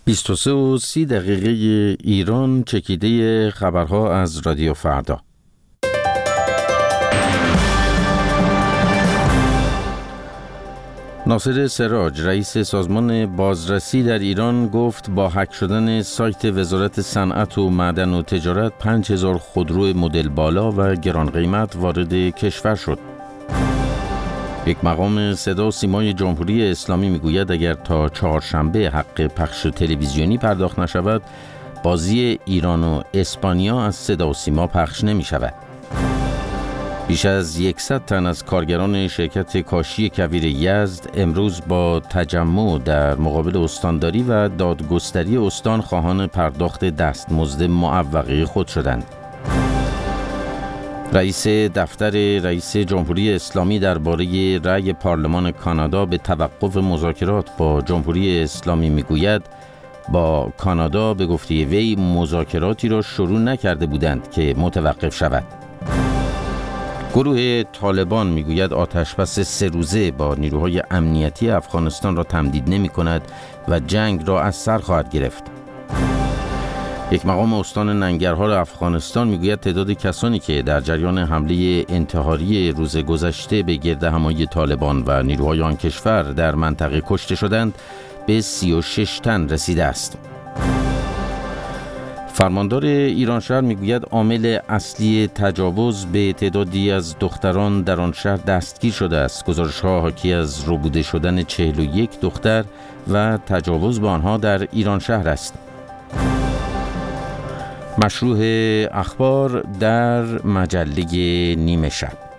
23:30 ایران، چکیده خبرها از رادیو فردا. ناصر سراج، رئیس سازمان بازرسی در ایران، گفت با هک شدن سایت وزارت صنعت و معدن و تجارت 5000 خودرو مدل بالا و گران قیمت وارد کشور شد. یک مقام صدا و سیمای جمهوری اسلامی میگوید اگر تا چهارشنبه حق پخش تلویزیونی پرداخت نشود، بازی ایران و اسپانیا از صدا و سیما پخش نمی شود. بیش از 100 تن از کارگران شرکت کاشی کویر یزد امروز با تجمع در مقابل استانداری و دادگستری استان خواهان پرداخت دستمزد معوقه خود شدند. رئیس دفتر رئیس جمهوری اسلامی درباره رأی پارلمان کانادا به توقف مذاکرات با جمهوری اسلامی میگوید با کانادا به گفته وی مذاکراتی را شروع نکرده بودند که متوقف شود. گروه طالبان میگوید آتشبس 3 روزه با نیروهای امنیتی افغانستان را تمدید نمی کند و جنگ را از سر خواهد گرفت. یک مقام استان ننگرهار افغانستان میگوید تعداد کسانی که در جریان حمله انتحاری روز گذشته به گردهمایی طالبان و نیروهای آن کشور در منطقه کشته شدند به 36 تن رسیده است. فرماندار ایران شهر میگوید عامل اصلی تجاوز به تعدادی از دختران در آن شهر دستگیر شده است. گزارش‌ها حاکی از ربوده شدن 41 دختر و تجاوز به آنها در ایران شهر است. مشروع اخبار در مجله نیمه شب.